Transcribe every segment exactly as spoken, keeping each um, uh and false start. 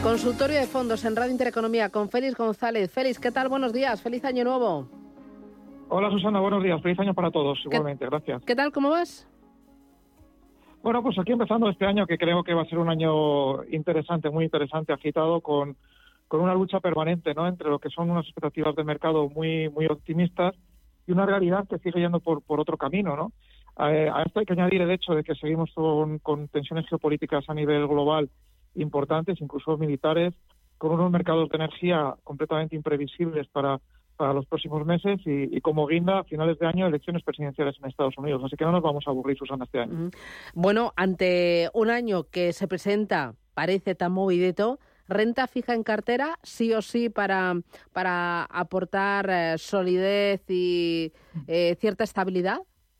Consultorio de fondos en Radio Intereconomía con Félix González. Félix, ¿qué tal? Buenos días, feliz año nuevo. Hola Susana, buenos días, feliz año para todos, igualmente, gracias. ¿Qué tal, cómo vas? Bueno, pues aquí empezando este año que creo que va a ser un año interesante, muy interesante, agitado, con, con una lucha permanente, ¿no?, entre lo que son unas expectativas de mercado muy muy optimistas y una realidad que sigue yendo por, por otro camino, ¿no? A, a esto hay que añadir el hecho de que seguimos con, con tensiones geopolíticas a nivel global importantes, incluso militares, con unos mercados de energía completamente imprevisibles para, para los próximos meses y, y como guinda, a finales de año, elecciones presidenciales en Estados Unidos. Así que no nos vamos a aburrir, Susana, este año. Bueno, ante un año que se presenta, parece tan movidito, ¿renta fija en cartera sí o sí para, para aportar eh, solidez y eh, cierta estabilidad?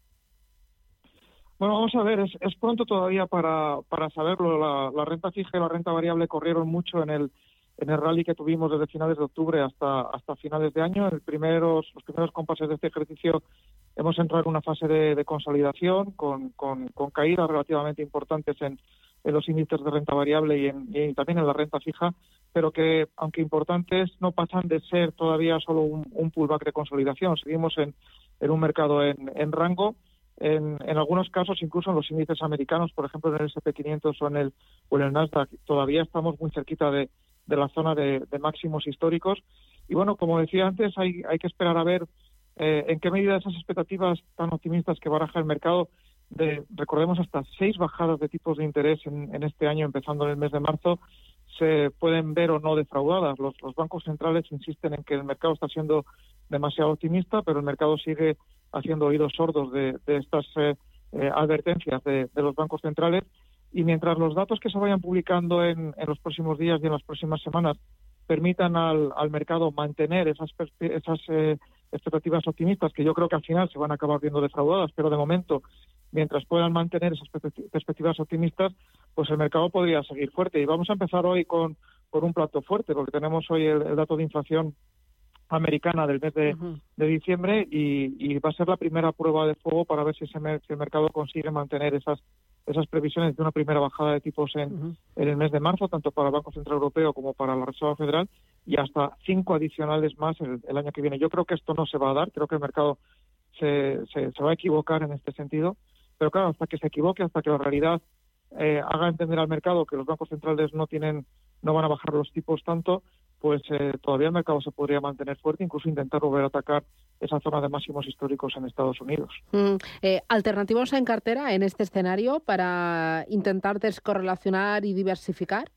Bueno, vamos a ver, es, es pronto todavía para, para saberlo. La, la renta fija y la renta variable corrieron mucho en el en el rally que tuvimos desde finales de octubre hasta hasta finales de año. En el primeros, los primeros compases de este ejercicio hemos entrado en una fase de, de consolidación con, con, con caídas relativamente importantes en, en los índices de renta variable y, en, y también en la renta fija, pero que, aunque importantes, no pasan de ser todavía solo un, un pullback de consolidación. Seguimos en, en un mercado en, en rango. En, en algunos casos, incluso en los índices americanos, por ejemplo en el ese and pe quinientos o en el, o en el Nasdaq, todavía estamos muy cerquita de, de la zona de, de máximos históricos. Y bueno, como decía antes, hay, hay que esperar a ver eh, en qué medida esas expectativas tan optimistas que baraja el mercado, de, recordemos, hasta seis bajadas de tipos de interés en, en este año, empezando en el mes de marzo, se pueden ver o no defraudadas. Los, los bancos centrales insisten en que el mercado está siendo demasiado optimista, pero el mercado sigue haciendo oídos sordos de, de estas eh, eh, advertencias de, de los bancos centrales. Y mientras los datos que se vayan publicando en, en los próximos días y en las próximas semanas permitan al, al mercado mantener esas, esas eh, expectativas optimistas, que yo creo que al final se van a acabar viendo defraudadas, pero de momento, mientras puedan mantener esas perspectivas optimistas, pues el mercado podría seguir fuerte. Y vamos a empezar hoy con, con un plato fuerte, porque tenemos hoy el, el dato de inflación americana del mes de, uh-huh. de diciembre y, y va a ser la primera prueba de fuego para ver si, ese, si el mercado consigue mantener esas esas previsiones de una primera bajada de tipos en, uh-huh. en el mes de marzo, tanto para el Banco Central Europeo como para la Reserva Federal, y hasta cinco adicionales más el, el año que viene. Yo creo que esto no se va a dar, creo que el mercado se, se, se va a equivocar en este sentido, pero claro, hasta que se equivoque, hasta que la realidad eh, haga entender al mercado que los bancos centrales no tienen, no van a bajar los tipos tanto, pues eh, todavía el mercado se podría mantener fuerte, incluso intentar volver a atacar esa zona de máximos históricos en Estados Unidos. Mm, eh, ¿Alternativas en cartera en este escenario para intentar descorrelacionar y diversificar?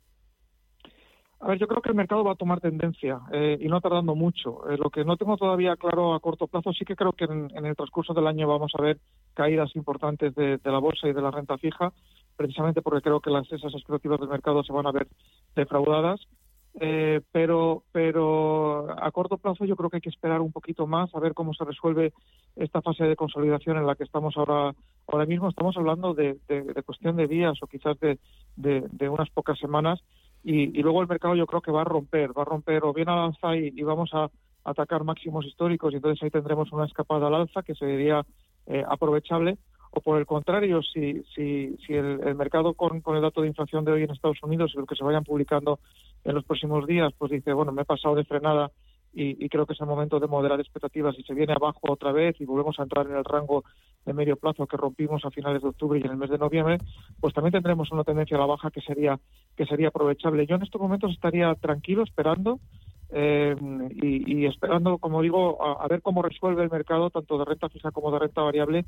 A ver, yo creo que el mercado va a tomar tendencia eh, y no tardando mucho. Eh, lo que no tengo todavía claro a corto plazo, sí que creo que en, en el transcurso del año vamos a ver caídas importantes de, de la bolsa y de la renta fija, precisamente porque creo que las, esas expectativas del mercado se van a ver defraudadas. Eh, pero pero a corto plazo yo creo que hay que esperar un poquito más a ver cómo se resuelve esta fase de consolidación en la que estamos ahora ahora mismo. Estamos hablando de, de, de cuestión de días o quizás de, de, de unas pocas semanas y, y luego el mercado yo creo que va a romper, va a romper o bien al alza y, y vamos a atacar máximos históricos y entonces ahí tendremos una escapada al alza que sería eh, aprovechable. O por el contrario, si si, si el, el mercado con, con el dato de inflación de hoy en Estados Unidos y lo que se vayan publicando en los próximos días, pues dice, bueno, me he pasado de frenada y, y creo que es el momento de moderar expectativas y se viene abajo otra vez y volvemos a entrar en el rango de medio plazo que rompimos a finales de octubre y en el mes de noviembre, pues también tendremos una tendencia a la baja que sería que sería aprovechable. Yo en estos momentos estaría tranquilo esperando eh, y, y esperando, como digo, a, a ver cómo resuelve el mercado tanto de renta fija como de renta variable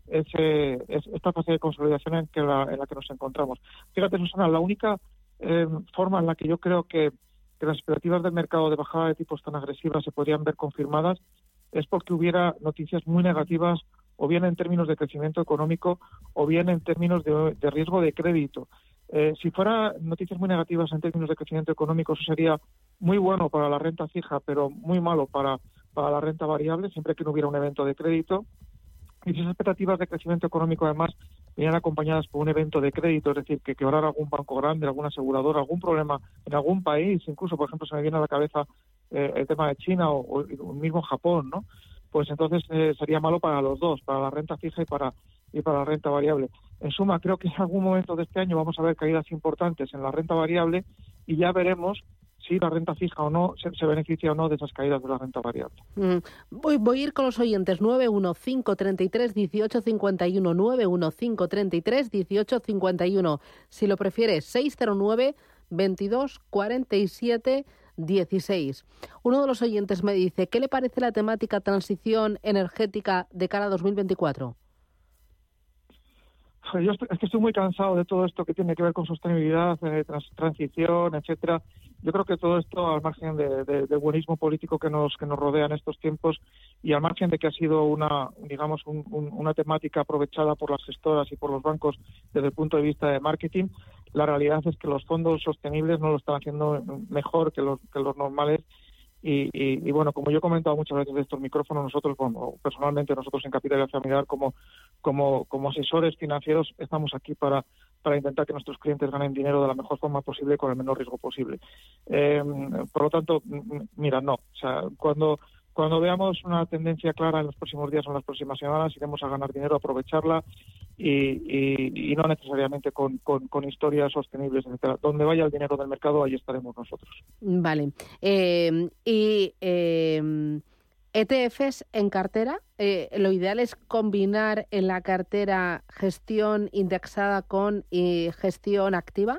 ese, es esta fase de consolidación en, que la, en la que nos encontramos. Fíjate, Susana, la única eh, forma en la que yo creo que, que las expectativas del mercado de bajada de tipos tan agresivas se podrían ver confirmadas es porque hubiera noticias muy negativas o bien en términos de crecimiento económico o bien en términos de, de riesgo de crédito. Eh, si fuera noticias muy negativas en términos de crecimiento económico, eso sería muy bueno para la renta fija, pero muy malo para, para la renta variable, siempre que no hubiera un evento de crédito. Y si esas expectativas de crecimiento económico además vienen acompañadas por un evento de crédito, es decir, que quebrara algún banco grande, alguna aseguradora, algún problema en algún país, incluso, por ejemplo, se me viene a la cabeza eh, el tema de China o, o mismo Japón, ¿no? Pues entonces eh, sería malo para los dos, para la renta fija y para y para la renta variable. En suma, creo que en algún momento de este año vamos a ver caídas importantes en la renta variable y ya veremos si la renta fija o no se, se beneficia o no de esas caídas de la renta variable. Mm. Voy, voy a ir con los oyentes. nueve uno cinco, treinta y tres, dieciocho cincuenta y uno, nueve uno cinco, treinta y tres, dieciocho cincuenta y uno. Si lo prefieres, seis cero nueve, veintidós, cuarenta y siete, dieciséis. Uno de los oyentes me dice, ¿qué le parece la temática transición energética de cara a dos mil veinticuatro? Yo estoy, es que estoy muy cansado de todo esto que tiene que ver con sostenibilidad, eh, trans, transición, etcétera. Yo creo que todo esto, al margen de, de, del buenismo político que nos que nos rodea en estos tiempos y al margen de que ha sido una, digamos, un, un, una temática aprovechada por las gestoras y por los bancos desde el punto de vista de marketing, la realidad es que los fondos sostenibles no lo están haciendo mejor que los que los normales. Y, y, y bueno, como yo he comentado muchas veces de estos micrófonos, nosotros, bueno, personalmente nosotros en Capital Familiar como como como asesores financieros estamos aquí para para intentar que nuestros clientes ganen dinero de la mejor forma posible y con el menor riesgo posible. Eh, por lo tanto, mira, no, o sea, cuando Cuando veamos una tendencia clara en los próximos días o en las próximas semanas, iremos a ganar dinero, a aprovecharla y, y, y no necesariamente con, con, con historias sostenibles, etcétera. Donde vaya el dinero del mercado, ahí estaremos nosotros. Vale. Eh, y eh, E T Fs en cartera, eh, lo ideal es combinar en la cartera gestión indexada con eh, gestión activa.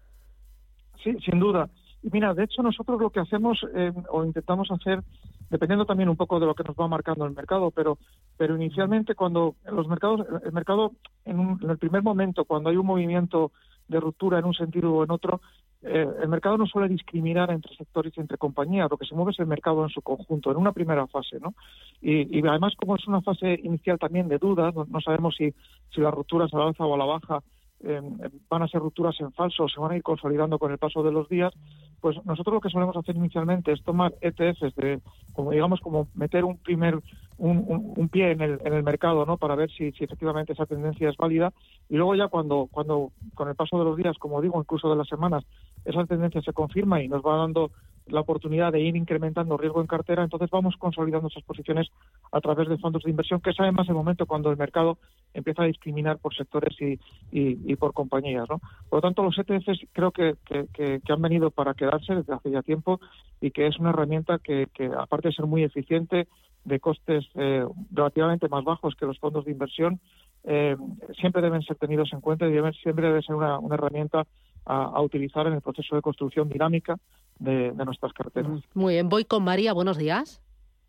Sí, sin duda. Y mira, de hecho nosotros lo que hacemos eh, o intentamos hacer, dependiendo también un poco de lo que nos va marcando el mercado, pero pero inicialmente cuando los mercados, el mercado en, un, en el primer momento, cuando hay un movimiento de ruptura en un sentido o en otro, eh, el mercado no suele discriminar entre sectores y entre compañías, lo que se mueve es el mercado en su conjunto, en una primera fase, ¿no? Y, y además, como es una fase inicial también de dudas, no, no sabemos si, si la ruptura es a la alza o a la baja, Eh, van a ser rupturas en falso o se van a ir consolidando con el paso de los días, pues nosotros lo que solemos hacer inicialmente es tomar E T Fs de, como digamos, como meter un primer un, un, un pie en el, en el mercado, ¿no? Para ver si, si efectivamente esa tendencia es válida, y luego ya cuando cuando con el paso de los días, como digo, incluso de las semanas, esa tendencia se confirma y nos va dando la oportunidad de ir incrementando riesgo en cartera, entonces vamos consolidando esas posiciones a través de fondos de inversión, que es además el momento cuando el mercado empieza a discriminar por sectores y, y, y por compañías, ¿no? Por lo tanto, los E T Fs creo que, que, que, que han venido para quedarse desde hace ya tiempo y que es una herramienta que, que aparte de ser muy eficiente, de costes eh, relativamente más bajos que los fondos de inversión, eh, siempre deben ser tenidos en cuenta y deben, siempre debe ser una, una herramienta a, a utilizar en el proceso de construcción dinámica de, de nuestras carteras. Muy bien, voy con María, buenos días.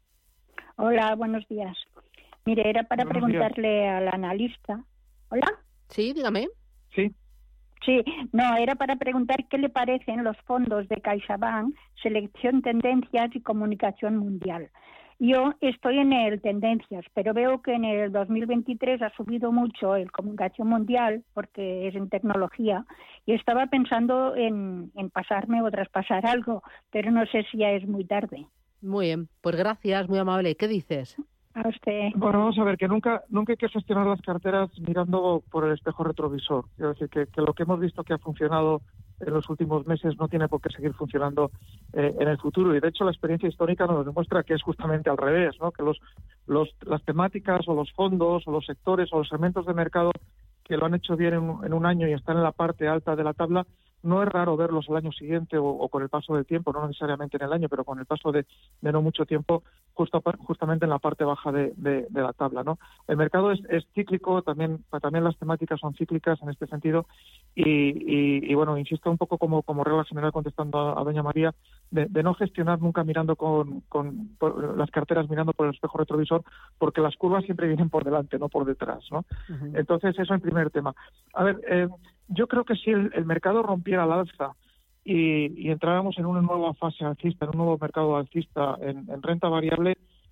Hola, buenos días. Mire, era para buenos preguntarle días. al analista. ¿Hola? Sí, dígame. Sí. Sí, no, era para preguntar qué le parecen los fondos de CaixaBank, Selección Tendencias y Comunicación Mundial. Yo estoy en el Tendencias, pero veo que en el dos mil veintitrés ha subido mucho el Comunicación Mundial, porque es en tecnología, y estaba pensando en, en pasarme o traspasar algo, pero no sé si ya es muy tarde. Muy bien, pues gracias, muy amable. ¿Qué dices? A usted. Bueno, vamos a ver, que nunca nunca hay que gestionar las carteras mirando por el espejo retrovisor. Quiero decir, que, que lo que hemos visto que ha funcionado en los últimos meses no tiene por qué seguir funcionando eh, en el futuro. Y de hecho la experiencia histórica nos demuestra que es justamente al revés, ¿no? Que los, los las temáticas o los fondos o los sectores o los segmentos de mercado que lo han hecho bien en un, en un año y están en la parte alta de la tabla, no es raro verlos al año siguiente o, o con el paso del tiempo, no necesariamente en el año, pero con el paso de, de no mucho tiempo, justo, justamente en la parte baja de, de, de la tabla, ¿no? El mercado es, es cíclico, también también las temáticas son cíclicas en este sentido, y, y, y bueno, insisto un poco como, como regla general contestando a, a doña María, de, de no gestionar nunca mirando con, con por, las carteras mirando por el espejo retrovisor, porque las curvas siempre vienen por delante, no por detrás, ¿no? Uh-huh. Entonces, eso en primer tema. A ver, eh, yo creo que si el, el mercado rompiera al alza y, y entráramos en una nueva fase alcista, en un nuevo mercado alcista en, en renta variable,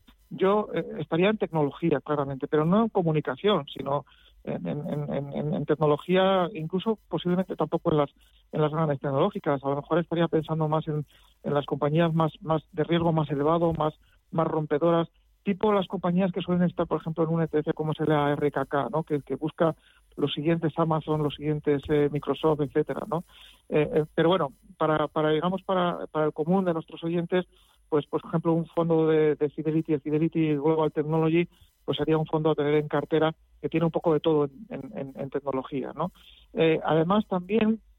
yo eh, estaría en tecnología, claramente, pero no en comunicación, sino en, en, en, en, en tecnología, incluso posiblemente tampoco en las en las grandes tecnológicas. A lo mejor estaría pensando más en, en las compañías más más de riesgo más elevado, más más rompedoras, tipo las compañías que suelen estar, por ejemplo, en un E T F como es el A R K K, ¿no? Que, que busca los siguientes Amazon, los siguientes eh, Microsoft, etcétera, ¿no? Eh, eh, pero bueno, para, para digamos para, para el común de nuestros oyentes, pues por ejemplo un fondo de, de Fidelity, el Fidelity Global Technology, pues sería un fondo a tener en cartera que tiene un poco de todo en, en, en tecnología, ¿no? Eh, además también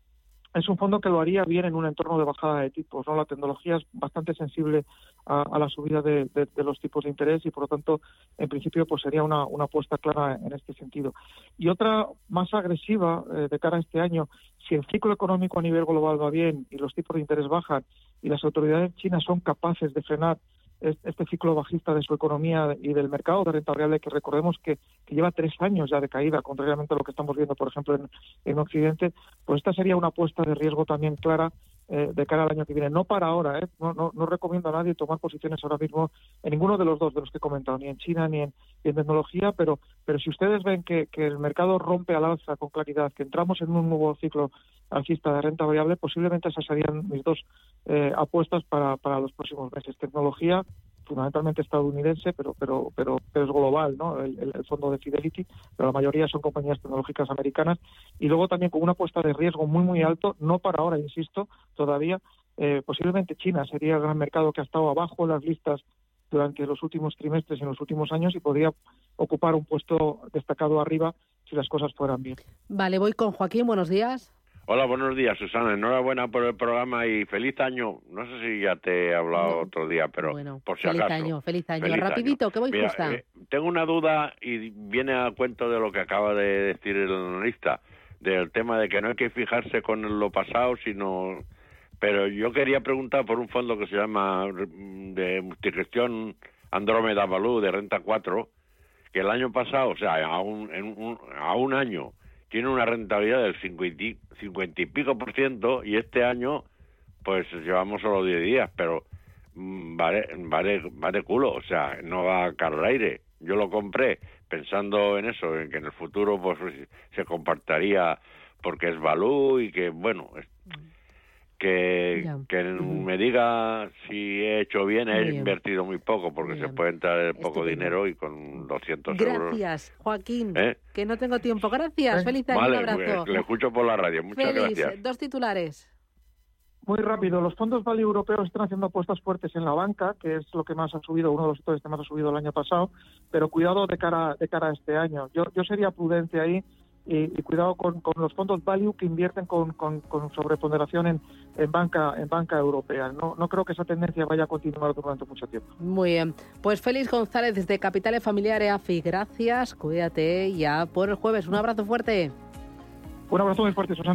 es un fondo que lo haría bien en un entorno de bajada de tipos, ¿no? La tecnología es bastante sensible a, a la subida de, de, de los tipos de interés y, por lo tanto, en principio, pues sería una, una apuesta clara en este sentido. Y otra más agresiva eh, de cara a este año, si el ciclo económico a nivel global va bien y los tipos de interés bajan y las autoridades chinas son capaces de frenar este ciclo bajista de su economía y del mercado de renta variable, que recordemos que, que lleva tres años ya de caída, contrariamente a lo que estamos viendo, por ejemplo, en, en Occidente, pues esta sería una apuesta de riesgo también clara eh, de cara al año que viene. No para ahora, ¿eh? no, no, no recomiendo a nadie tomar posiciones ahora mismo en ninguno de los dos de los que he comentado, ni en China ni en, ni en tecnología, pero, pero si ustedes ven que, que el mercado rompe al alza con claridad, que entramos en un nuevo ciclo alcista de renta variable, posiblemente esas serían mis dos eh, apuestas para, para los próximos meses. Tecnología, fundamentalmente estadounidense, pero pero pero, pero es global, ¿no? El, el, el fondo de Fidelity, pero la mayoría son compañías tecnológicas americanas. Y luego también con una apuesta de riesgo muy, muy alto, no para ahora, insisto, todavía, eh, posiblemente China sería el gran mercado que ha estado abajo en las listas durante los últimos trimestres y en los últimos años y podría ocupar un puesto destacado arriba si las cosas fueran bien. Vale, voy con Joaquín, buenos días. Hola, buenos días, Susana. Enhorabuena por el programa y feliz año. No sé si ya te he hablado no. otro día, pero bueno, por si feliz acaso. Año, feliz año, feliz rapidito, año. que voy Mira, justa. Eh, tengo una duda y viene a cuento de lo que acaba de decir el analista, del tema de que no hay que fijarse con lo pasado, sino... Pero yo quería preguntar por un fondo que se llama de multigestión Andrómeda Value de Renta cuatro, que el año pasado, o sea, a un, en un, a un año... tiene una rentabilidad del cincuenta y pico por ciento y este año pues llevamos solo diez días, pero mmm, vale, vale, vale culo, o sea, no va a caer al aire. Yo lo compré pensando en eso, en que en el futuro pues se compartiría porque es value y que, bueno, es, que, que uh-huh. me diga si he hecho bien, he bien. invertido muy poco, porque bien. se puede entrar el poco Estupendo. dinero y con doscientos Gracias, euros. Gracias, Joaquín, ¿Eh? que no tengo tiempo. Gracias, ¿Eh? feliz año, vale, un abrazo. Le escucho por la radio, muchas Feliz. gracias. Dos titulares. Muy rápido, los fondos value europeos están haciendo apuestas fuertes en la banca, que es lo que más ha subido, uno de los sectores que más ha subido el año pasado, pero cuidado de cara, de cara a este año. Yo, yo sería prudente ahí. Y, y cuidado con, con los fondos value que invierten con, con, con sobreponderación en, en banca en banca europea. No, no creo que esa tendencia vaya a continuar durante mucho tiempo. Muy bien. Pues Félix González desde Capitales Familiar E A F I. Gracias, cuídate ya por el jueves. Un abrazo fuerte. Un abrazo muy fuerte, Susana.